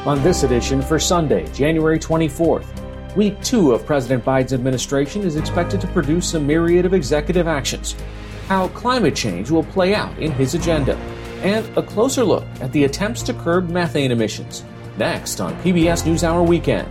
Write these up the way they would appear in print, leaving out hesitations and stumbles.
On this edition for Sunday, January 24th, Week 2 of President Biden's administration is expected to produce a myriad of executive actions, how climate change will play out in his agenda, and a closer look at the attempts to curb methane emissions. Next on PBS NewsHour Weekend.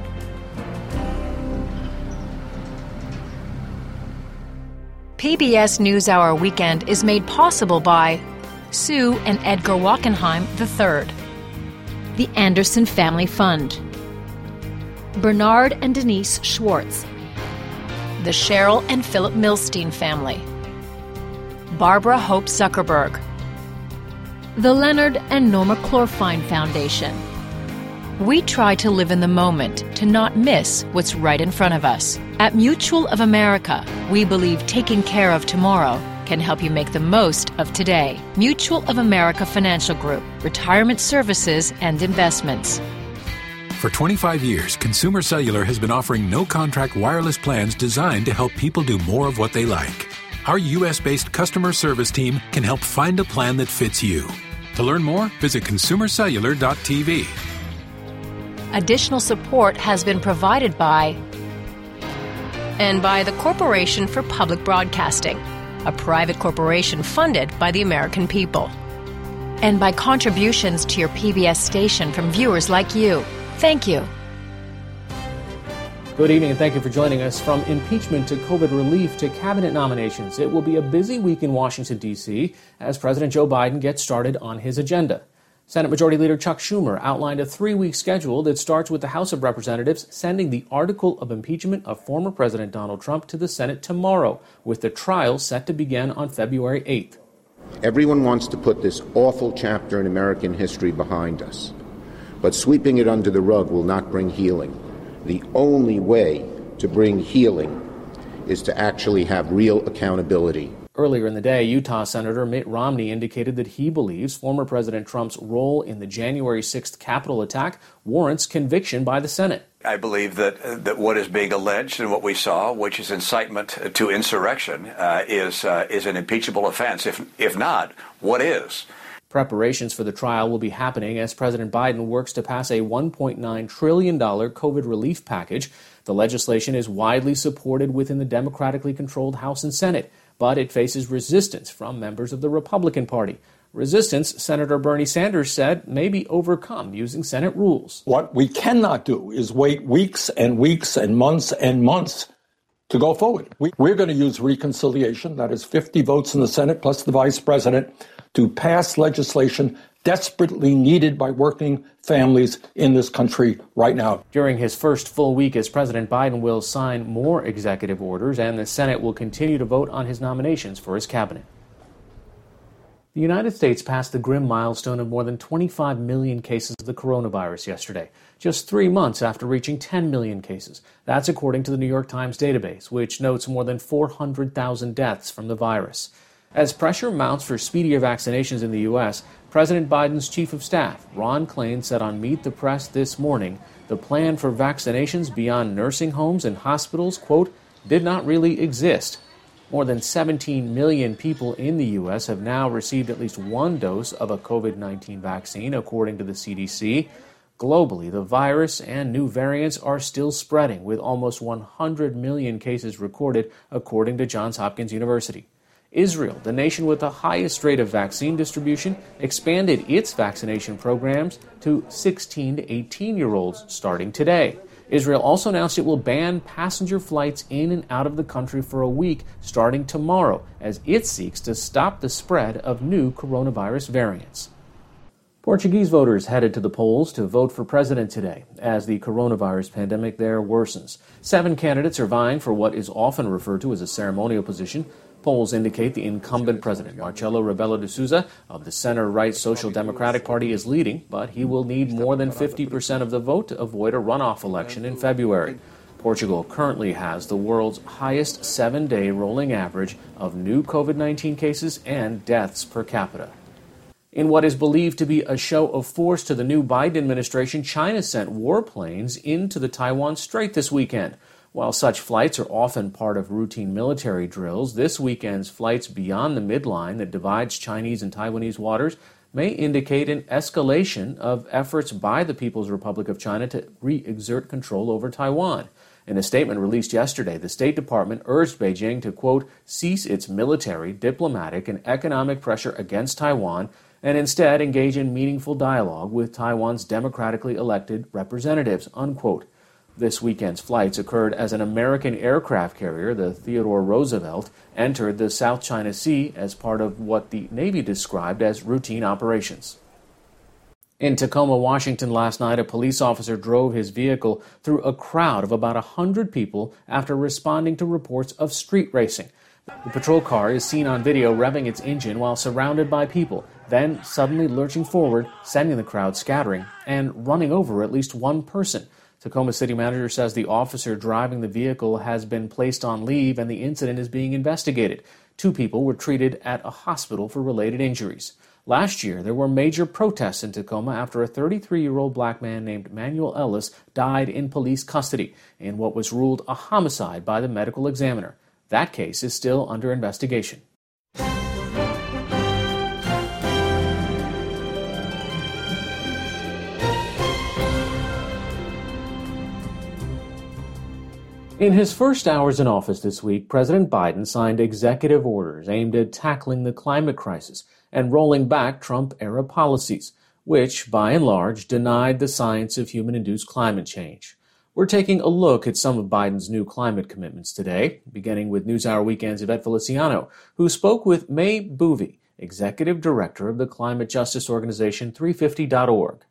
PBS NewsHour Weekend is made possible by Sue and Edgar Wachenheim III, the Anderson Family Fund, Bernard and Denise Schwartz, the Cheryl and Philip Milstein family, Barbara Hope Zuckerberg, the Leonard and Norma Chlorfine Foundation. We try to live in the moment to not miss what's right in front of us. At Mutual of America, we believe taking care of tomorrow can help you make the most of today. Mutual of America Financial Group, retirement services and investments. For 25 years, Consumer Cellular has been offering no-contract wireless plans designed to help people do more of what they like. Our U.S.-based customer service team can help find a plan that fits you. To learn more, visit consumercellular.tv. Additional support has been provided by and by the Corporation for Public Broadcasting, a private corporation funded by the American people, and by contributions to your PBS station from viewers like you. Thank you. Good evening and thank you for joining us. From impeachment to COVID relief to cabinet nominations, it will be a busy week in Washington, D.C. as President Joe Biden gets started on his agenda. Senate Majority Leader Chuck Schumer outlined a 3-week schedule that starts with the House of Representatives sending the article of impeachment of former President Donald Trump to the Senate tomorrow, with the trial set to begin on February 8th. Everyone wants to put this awful chapter in American history behind us, but sweeping it under the rug will not bring healing. The only way to bring healing is to actually have real accountability. Earlier in the day, Utah Senator Mitt Romney indicated that he believes former President Trump's role in the January 6th Capitol attack warrants conviction by the Senate. I believe that what is being alleged and what we saw, which is incitement to insurrection, is an impeachable offense. If not, what is? Preparations for the trial will be happening as President Biden works to pass a $1.9 trillion COVID relief package. The legislation is widely supported within the democratically controlled House and Senate, but it faces resistance from members of the Republican Party. Resistance, Senator Bernie Sanders said, may be overcome using Senate rules. What we cannot do is wait weeks and weeks and months to go forward. We're going to use reconciliation, that is 50 votes in the Senate plus the vice president, to pass legislation desperately needed by working families in this country right now. During his first full week as President, Biden will sign more executive orders, and the Senate will continue to vote on his nominations for his cabinet. The United States passed the grim milestone of more than 25 million cases of the coronavirus yesterday, just 3 months after reaching 10 million cases. That's according to the New York Times database, which notes more than 400,000 deaths from the virus. As pressure mounts for speedier vaccinations in the U.S., President Biden's chief of staff, Ron Klain, said on Meet the Press this morning the plan for vaccinations beyond nursing homes and hospitals, quote, did not really exist. More than 17 million people in the U.S. have now received at least one dose of a COVID-19 vaccine, according to the CDC. Globally, the virus and new variants are still spreading, with almost 100 million cases recorded, according to Johns Hopkins University. Israel, the nation with the highest rate of vaccine distribution, expanded its vaccination programs to 16 to 18-year-olds starting today. Israel also announced it will ban passenger flights in and out of the country for a week starting tomorrow as it seeks to stop the spread of new coronavirus variants. Portuguese voters headed to the polls to vote for president today as the coronavirus pandemic there worsens. 7 candidates are vying for what is often referred to as a ceremonial position. Polls indicate the incumbent president, Marcelo Rebelo de Sousa, of the center-right Social Democratic Party is leading, but he will need more than 50% of the vote to avoid a runoff election in February. Portugal currently has the world's highest 7-day rolling average of new COVID-19 cases and deaths per capita. In what is believed to be a show of force to the new Biden administration, China sent warplanes into the Taiwan Strait this weekend. While such flights are often part of routine military drills, this weekend's flights beyond the midline that divides Chinese and Taiwanese waters may indicate an escalation of efforts by the People's Republic of China to re-exert control over Taiwan. In a statement released yesterday, the State Department urged Beijing to, quote, cease its military, diplomatic, and economic pressure against Taiwan and instead engage in meaningful dialogue with Taiwan's democratically elected representatives, unquote. This weekend's flights occurred as an American aircraft carrier, the Theodore Roosevelt, entered the South China Sea as part of what the Navy described as routine operations. In Tacoma, Washington last night, a police officer drove his vehicle through a crowd of about 100 people after responding to reports of street racing. The patrol car is seen on video revving its engine while surrounded by people, then suddenly lurching forward, sending the crowd scattering and running over at least one person. Tacoma City Manager says the officer driving the vehicle has been placed on leave and the incident is being investigated. 2 people were treated at a hospital for related injuries. Last year, there were major protests in Tacoma after a 33-year-old black man named Manuel Ellis died in police custody in what was ruled a homicide by the medical examiner. That case is still under investigation. In his first hours in office this week, President Biden signed executive orders aimed at tackling the climate crisis and rolling back Trump-era policies, which, by and large, denied the science of human-induced climate change. We're taking a look at some of Biden's new climate commitments today, beginning with NewsHour Weekend's Yvette Feliciano, who spoke with May Bouvi, Executive Director of the climate justice organization 350.org.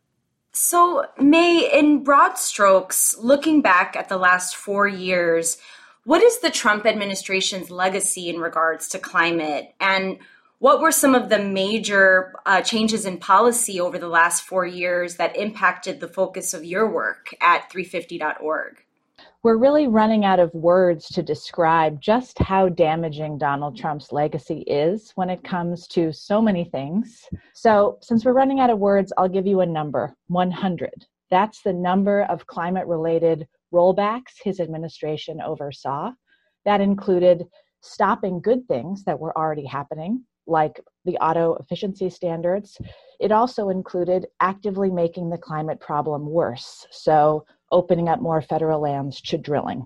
So, May, in broad strokes, looking back at the last 4 years, what is the Trump administration's legacy in regards to climate? And what were some of the major changes in policy over the last 4 years that impacted the focus of your work at 350.org? We're really running out of words to describe just how damaging Donald Trump's legacy is when it comes to so many things. So since we're running out of words, I'll give you a number, 100. That's the number of climate-related rollbacks his administration oversaw. That included stopping good things that were already happening, like the auto efficiency standards. It also included actively making the climate problem worse. So opening up more federal lands to drilling.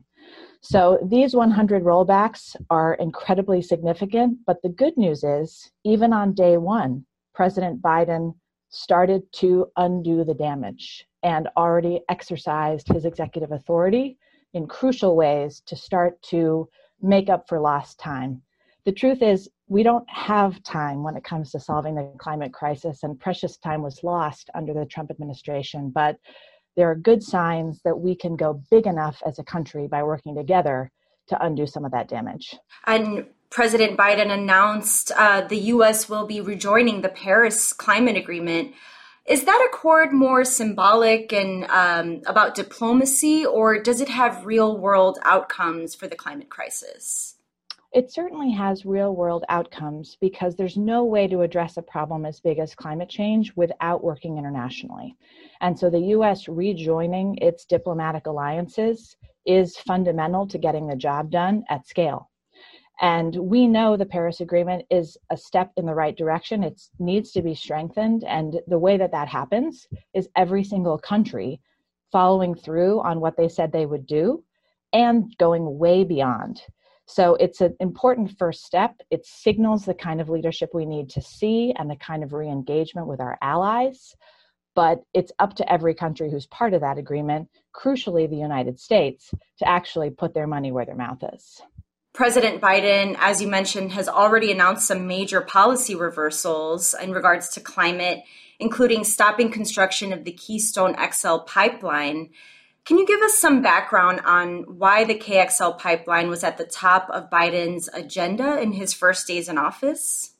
So these 100 rollbacks are incredibly significant, but the good news is, even on day one, President Biden started to undo the damage and already exercised his executive authority in crucial ways to start to make up for lost time. The truth is, we don't have time when it comes to solving the climate crisis, and precious time was lost under the Trump administration, but there are good signs that we can go big enough as a country by working together to undo some of that damage. And President Biden announced the U.S. will be rejoining the Paris Climate Agreement. Is that accord more symbolic and about diplomacy, or does it have real-world outcomes for the climate crisis? It certainly has real-world outcomes because there's no way to address a problem as big as climate change without working internationally. And so the U.S. rejoining its diplomatic alliances is fundamental to getting the job done at scale. And we know the Paris Agreement is a step in the right direction. It needs to be strengthened. And the way that that happens is every single country following through on what they said they would do and going way beyond. So it's an important first step. It signals the kind of leadership we need to see and the kind of re-engagement with our allies. But it's up to every country who's part of that agreement, crucially the United States, to actually put their money where their mouth is. President Biden, as you mentioned, has already announced some major policy reversals in regards to climate, including stopping construction of the Keystone XL pipeline. Can you give us some background on why the KXL pipeline was at the top of Biden's agenda in his first days in office?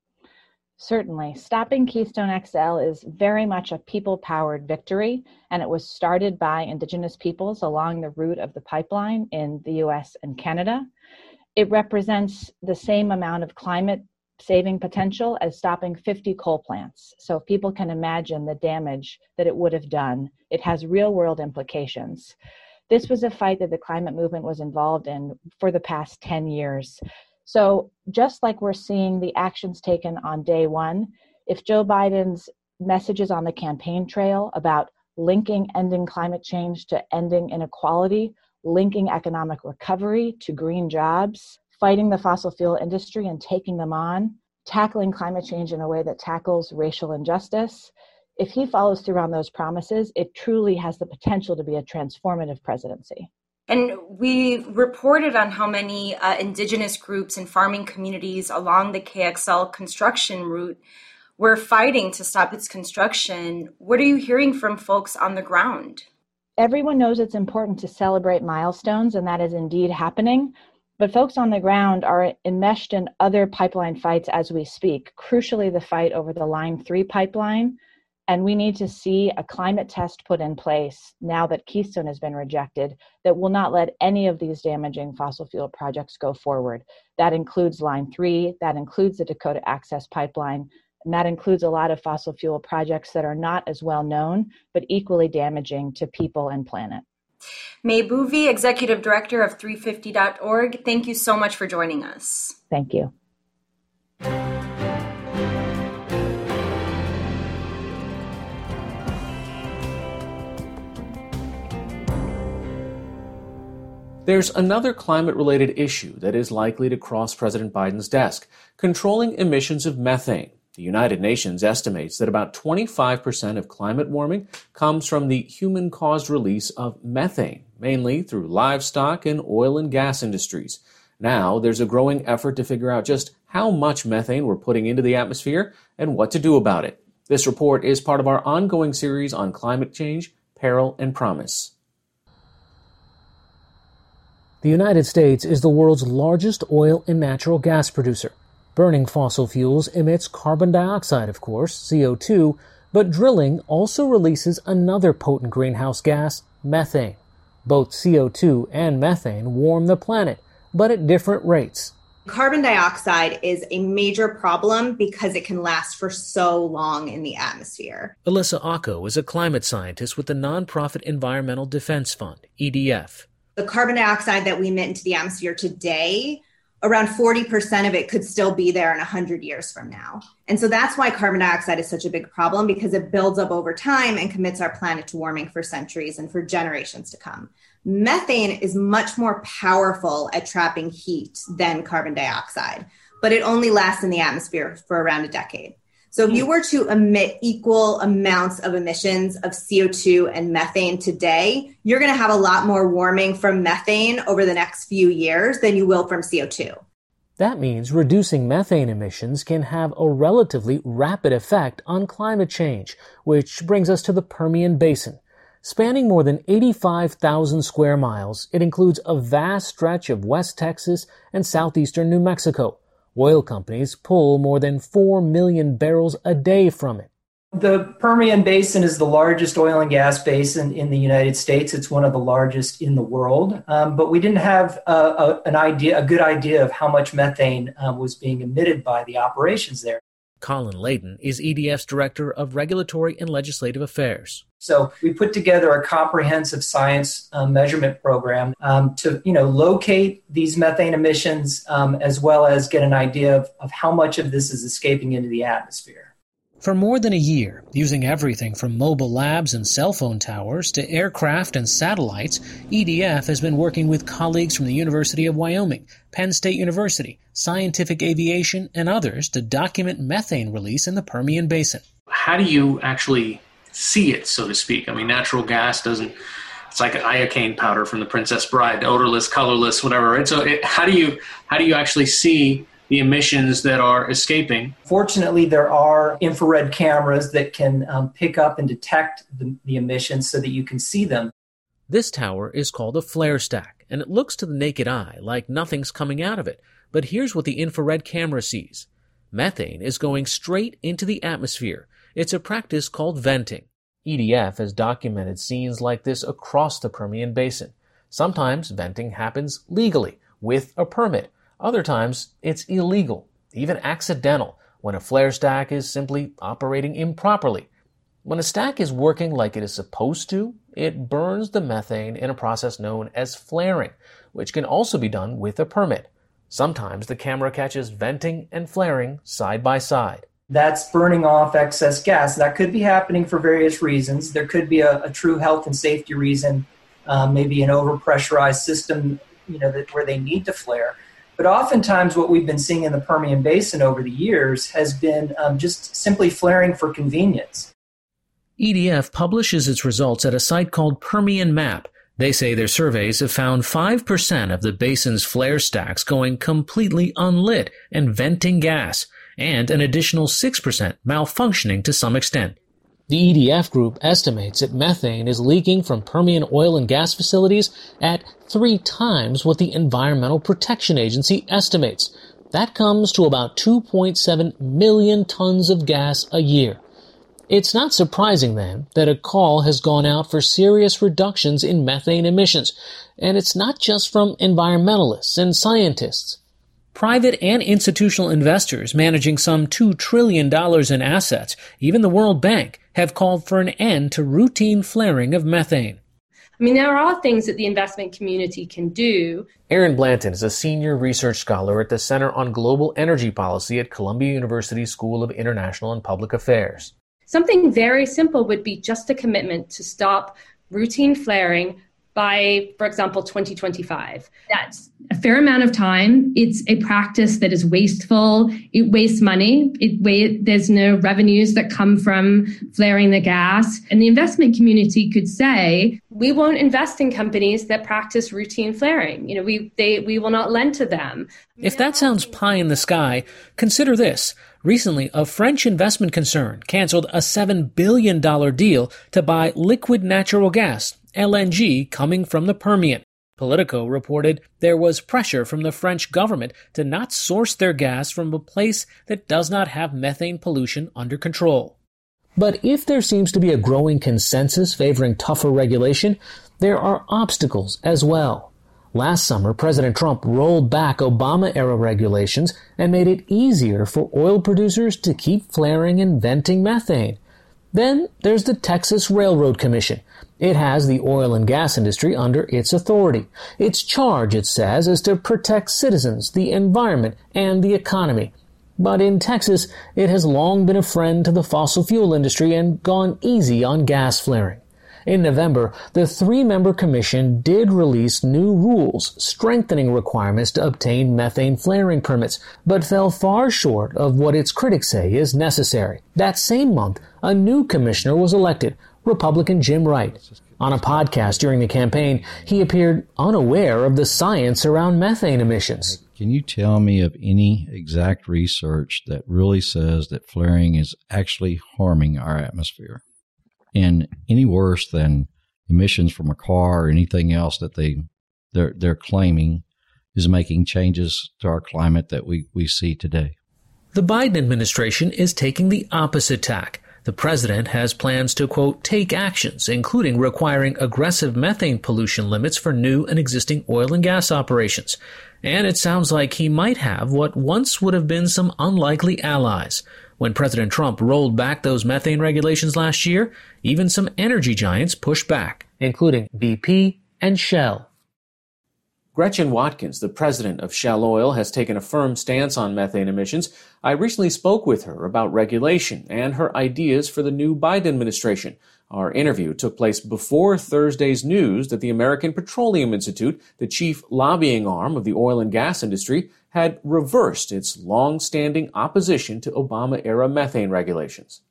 Certainly. Stopping Keystone XL is very much a people-powered victory, and it was started by Indigenous peoples along the route of the pipeline in the U.S. and Canada. It represents the same amount of climate saving potential as stopping 50 coal plants. So if people can imagine the damage that it would have done, it has real world implications. This was a fight that the climate movement was involved in for the past 10 years. So just like we're seeing the actions taken on day one, If Joe Biden's messages on the campaign trail about linking ending climate change to ending inequality, linking economic recovery to green jobs, fighting the fossil fuel industry and taking them on, tackling climate change in a way that tackles racial injustice, if he follows through on those promises, it truly has the potential to be a transformative presidency. And we reported on how many indigenous groups and farming communities along the KXL construction route were fighting to stop its construction. What are you hearing from folks on the ground? Everyone knows it's important to celebrate milestones, and that is indeed happening. But folks on the ground are enmeshed in other pipeline fights as we speak, crucially the fight over the Line 3 pipeline. And we need to see a climate test put in place now that Keystone has been rejected that will not let any of these damaging fossil fuel projects go forward. That includes Line 3, that includes the Dakota Access Pipeline, and that includes a lot of fossil fuel projects that are not as well known, but equally damaging to people and planet. May Boovy, Executive Director of 350.org, thank you so much for joining us. Thank you. There's another climate-related issue that is likely to cross President Biden's desk: controlling emissions of methane. The United Nations estimates that about 25% of climate warming comes from the human-caused release of methane, mainly through livestock and oil and gas industries. Now, there's a growing effort to figure out just how much methane we're putting into the atmosphere and what to do about it. This report is part of our ongoing series on climate change, peril, and promise. The United States is the world's largest oil and natural gas producer. Burning fossil fuels emits carbon dioxide, of course, CO2, but drilling also releases another potent greenhouse gas, methane. Both CO2 and methane warm the planet, but at different rates. Carbon dioxide is a major problem because it can last for so long in the atmosphere. Alyssa Ocko is a climate scientist with the nonprofit Environmental Defense Fund, EDF. The carbon dioxide that we emit into the atmosphere today, around 40% of it could still be there in 100 years from now. And so that's why carbon dioxide is such a big problem, because it builds up over time and commits our planet to warming for centuries and for generations to come. Methane is much more powerful at trapping heat than carbon dioxide, but it only lasts in the atmosphere for around a decade. So if you were to emit equal amounts of emissions of CO2 and methane today, you're going to have a lot more warming from methane over the next few years than you will from CO2. That means reducing methane emissions can have a relatively rapid effect on climate change, which brings us to the Permian Basin. Spanning more than 85,000 square miles, it includes a vast stretch of West Texas and southeastern New Mexico. Oil companies pull more than 4 million barrels a day from it. The Permian Basin is the largest oil and gas basin in the United States. It's one of the largest in the world. But we didn't have a good idea of how much methane was being emitted by the operations there. Colin Layden is EDF's Director of Regulatory and Legislative Affairs. So we put together a comprehensive science measurement program to locate these methane emissions as well as get an idea of how much of this is escaping into the atmosphere. For more than a year, using everything from mobile labs and cell phone towers to aircraft and satellites, EDF has been working with colleagues from the University of Wyoming, Penn State University, Scientific Aviation, and others to document methane release in the Permian Basin. How do you actually see it, so to speak? I mean, natural gas doesn't, it's like an iocane powder from The Princess Bride, odorless, colorless, whatever, right? So how do you actually see the emissions that are escaping? Fortunately, there are infrared cameras that can pick up and detect the emissions so that you can see them. This tower is called a flare stack, and it looks to the naked eye like nothing's coming out of it. But here's what the infrared camera sees. Methane is going straight into the atmosphere. It's a practice called venting. EDF has documented scenes like this across the Permian Basin. Sometimes venting happens legally, with a permit. Other times, it's illegal, even accidental, when a flare stack is simply operating improperly. When a stack is working like it is supposed to, it burns the methane in a process known as flaring, which can also be done with a permit. Sometimes the camera catches venting and flaring side by side. that's burning off excess gas. That could be happening for various reasons. There could be a true health and safety reason, maybe an overpressurized system, where they need to flare. But oftentimes what we've been seeing in the Permian Basin over the years has been just simply flaring for convenience. EDF publishes its results at a site called Permian Map. They say their surveys have found 5% of the basin's flare stacks going completely unlit and venting gas, and an additional 6% malfunctioning to some extent. The EDF group estimates that methane is leaking from Permian oil and gas facilities at 3 times what the Environmental Protection Agency estimates. That comes to about 2.7 million tons of gas a year. It's not surprising, then, that a call has gone out for serious reductions in methane emissions, and it's not just from environmentalists and scientists. Private and institutional investors managing some $2 trillion in assets, even the World Bank, have called for an end to routine flaring of methane. I mean, there are things that the investment community can do. Erin Blanton is a senior research scholar at the Center on Global Energy Policy at Columbia University School of International and Public Affairs. Something very simple would be just a commitment to stop routine flaring by, for example, 2025. That's a fair amount of time. It's a practice that is wasteful. It wastes money. There's no revenues that come from flaring the gas. And the investment community could say, we won't invest in companies that practice routine flaring. We will not lend to them. If that sounds pie in the sky, consider this. Recently, a French investment concern canceled a $7 billion deal to buy liquid natural gas, LNG, coming from the Permian. Politico reported there was pressure from the French government to not source their gas from a place that does not have methane pollution under control. But if there seems to be a growing consensus favoring tougher regulation, there are obstacles as well. Last summer, President Trump rolled back Obama-era regulations and made it easier for oil producers to keep flaring and venting methane. Then there's the Texas Railroad Commission. It has the oil and gas industry under its authority. Its charge, it says, is to protect citizens, the environment, and the economy. But in Texas, it has long been a friend to the fossil fuel industry and gone easy on gas flaring. In November, the 3-member commission did release new rules strengthening requirements to obtain methane flaring permits, but fell far short of what its critics say is necessary. That same month, a new commissioner was elected, Republican Jim Wright. On a podcast during the campaign, he appeared unaware of the science around methane emissions. Can you tell me of any exact research that really says that flaring is actually harming our atmosphere? And any worse than emissions from a car or anything else that they're claiming is making changes to our climate that we see today. The Biden administration is taking the opposite tack. The president has plans to, quote, take actions, including requiring aggressive methane pollution limits for new and existing oil and gas operations. And it sounds like he might have what once would have been some unlikely allies. When President Trump rolled back those methane regulations last year, even some energy giants pushed back, including BP and Shell. Gretchen Watkins, the president of Shell Oil, has taken a firm stance on methane emissions. I recently spoke with her about regulation and her ideas for the new Biden administration. Our interview took place before Thursday's news that the American Petroleum Institute, the chief lobbying arm of the oil and gas industry, had reversed its long-standing opposition to Obama-era methane regulations.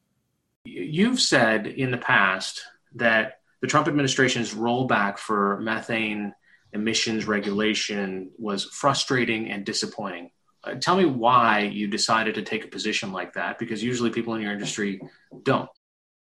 You've said in the past that the Trump administration's rollback for methane emissions regulation was frustrating and disappointing. Tell me why you decided to take a position like that, because usually people in your industry don't.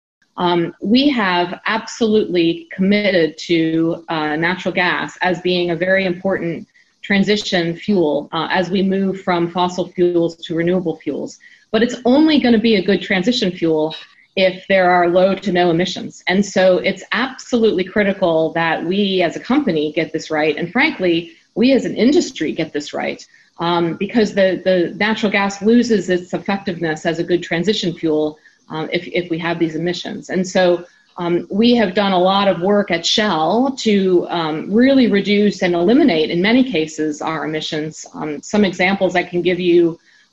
We have absolutely committed to natural gas as being a very important transition fuel as we move from fossil fuels to renewable fuels. But it's only going to be a good transition fuel if there are low to no emissions. And so it's absolutely critical that we as a company get this right. And frankly, we as an industry get this right because the natural gas loses its effectiveness as a good transition fuel if we have these emissions. And so we have done a lot of work at Shell to really reduce and eliminate, in many cases, our emissions. Some examples I can give you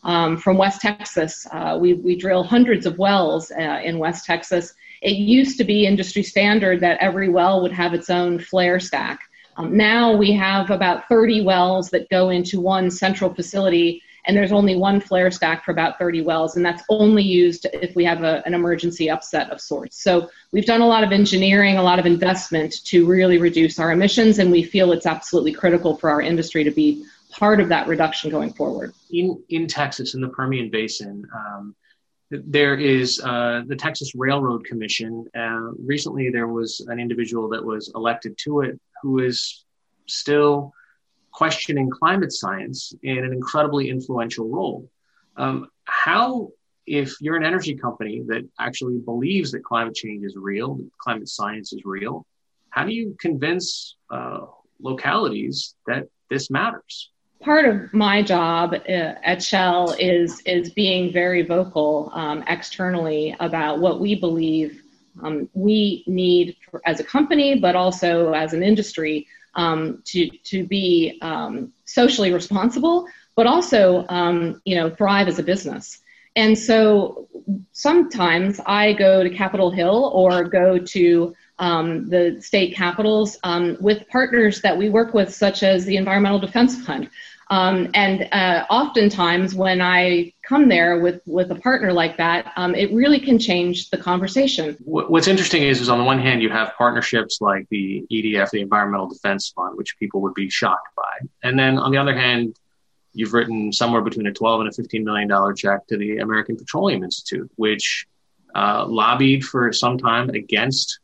from West Texas. We drill hundreds of wells in West Texas. It used to be industry standard that every well would have its own flare stack. Now we have about 30 wells that go into one central facility, and there's only one flare stack for about 30 wells, and that's only used if we have an emergency upset of sorts. So we've done a lot of engineering, a lot of investment to really reduce our emissions, and we feel it's absolutely critical for our industry to be part of that reduction going forward. In Texas, in the Permian Basin, there is the Texas Railroad Commission. Recently, there was an individual that was elected to it who is still questioning climate science in an incredibly influential role. How, if you're an energy company that actually believes that climate change is real, that climate science is real, how do you convince localities that this matters? Part of my job at Shell is being very vocal externally about what we believe we need as a company, but also as an industry to be socially responsible, but also thrive as a business. And so sometimes I go to Capitol Hill or go to the state capitals with partners that we work with, such as the Environmental Defense Fund. Oftentimes when I come there with a partner like that, it really can change the conversation. What's interesting is on the one hand, you have partnerships like the EDF, the Environmental Defense Fund, which people would be shocked by. And then on the other hand, you've written somewhere between a $12 and a $15 million check to the American Petroleum Institute, which lobbied for some time against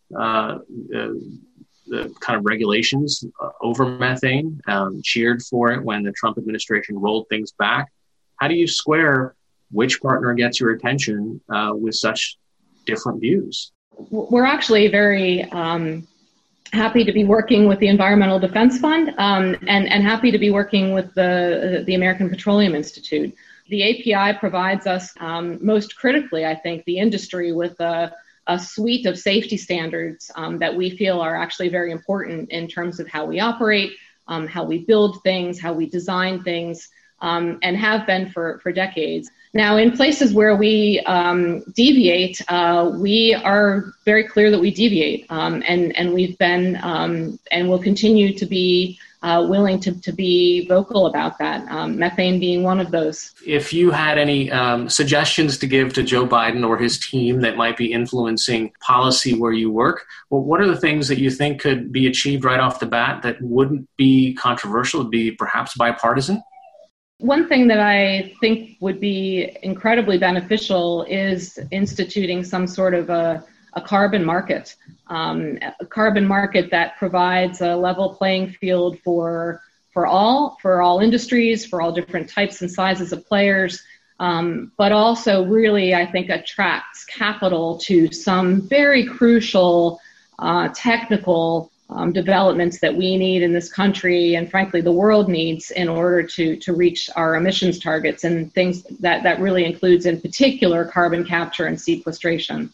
the kind of regulations over methane, cheered for it when the Trump administration rolled things back. How do you square which partner gets your attention with such different views? We're actually very happy to be working with the Environmental Defense Fund and happy to be working with the American Petroleum Institute. The API provides us, most critically, I think, the industry with a suite of safety standards that we feel are actually very important in terms of how we operate, how we build things, how we design things, and have been for decades. Now, in places where we deviate, we are very clear that we deviate, and we've been and will continue to be willing to be vocal about that, methane being one of those. If you had any suggestions to give to Joe Biden or his team that might be influencing policy where you work, well, what are the things that you think could be achieved right off the bat that wouldn't be controversial, would be perhaps bipartisan? One thing that I think would be incredibly beneficial is instituting some sort of a carbon market, a carbon market that provides a level playing field for all industries, for all different types and sizes of players, but also really, I think, attracts capital to some very crucial technical developments that we need in this country, and frankly the world needs, in order to reach our emissions targets, and things that really includes in particular carbon capture and sequestration.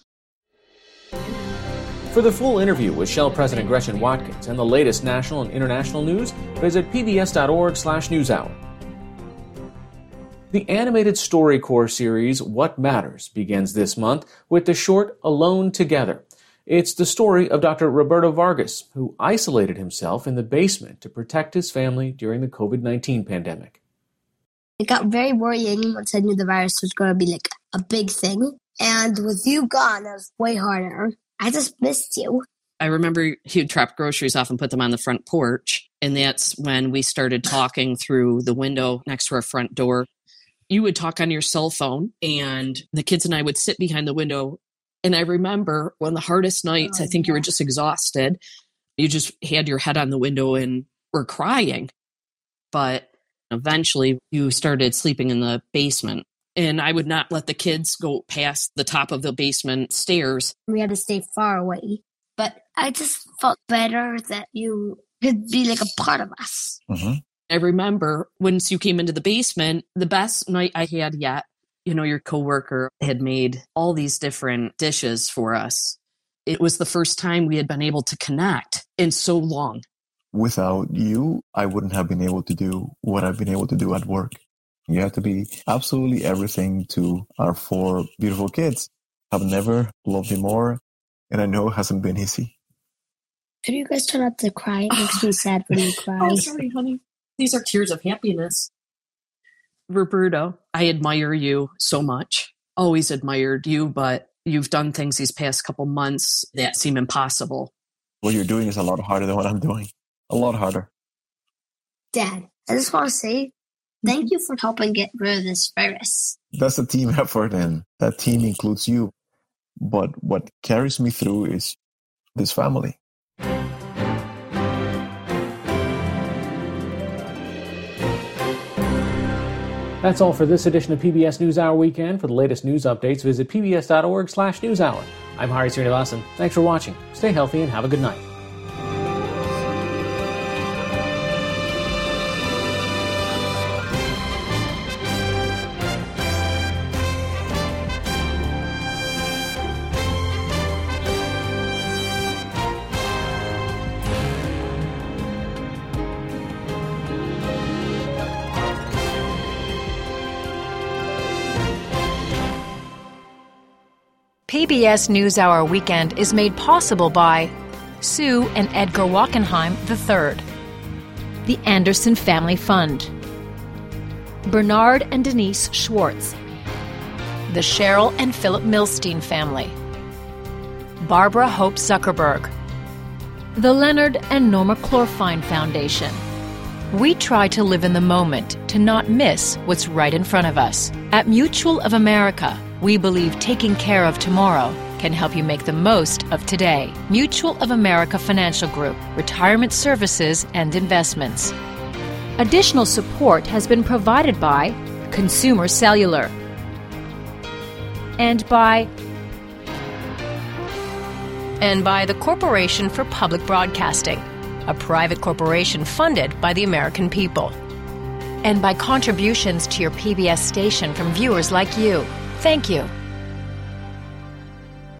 For the full interview with Shell President Gretchen Watkins and the latest national and international news, visit pbs.org/newshour. The animated StoryCorps series What Matters begins this month with the short Alone Together. It's the story of Dr. Roberto Vargas, who isolated himself in the basement to protect his family during the COVID-19 pandemic. It got very worrying once I knew the virus was going to be like a big thing. And with you gone, it was way harder. I just missed you. I remember he'd drop groceries off and put them on the front porch. And that's when we started talking through the window next to our front door. You would talk on your cell phone, and the kids and I would sit behind the window. And I remember one of the hardest nights, I think you were just exhausted. You just had your head on the window and were crying. But eventually you started sleeping in the basement. And I would not let the kids go past the top of the basement stairs. We had to stay far away. But I just felt better that you could be like a part of us. Mm-hmm. I remember once you came into the basement, the best night I had yet, your coworker had made all these different dishes for us. It was the first time we had been able to connect in so long. Without you, I wouldn't have been able to do what I've been able to do at work. You have to be absolutely everything to our 4 beautiful kids. I've never loved you more, and I know it hasn't been easy. Could you guys try not to cry? It makes me sad when you cry. Oh, sorry, honey. These are tears of happiness. Roberto, I admire you so much. Always admired you, but you've done things these past couple months that seem impossible. What you're doing is a lot harder than what I'm doing. A lot harder. Dad, I just want to say thank you for helping get rid of this virus. That's a team effort, and that team includes you. But what carries me through is this family. That's all for this edition of PBS NewsHour Weekend. For the latest news updates, visit pbs.org/newshour. I'm Hari Srinivasan. Thanks for watching. Stay healthy and have a good night. PBS NewsHour Weekend is made possible by Sue and Edgar Wachenheim III, the Anderson Family Fund, Bernard and Denise Schwartz, the Cheryl and Philip Milstein family, Barbara Hope Zuckerberg, the Leonard and Norma Clorfine Foundation. We try to live in the moment to not miss what's right in front of us. At Mutual of America, we believe taking care of tomorrow can help you make the most of today. Mutual of America Financial Group, retirement services and investments. Additional support has been provided by Consumer Cellular and by the Corporation for Public Broadcasting, a private corporation funded by the American people, and by contributions to your PBS station from viewers like you. Thank you.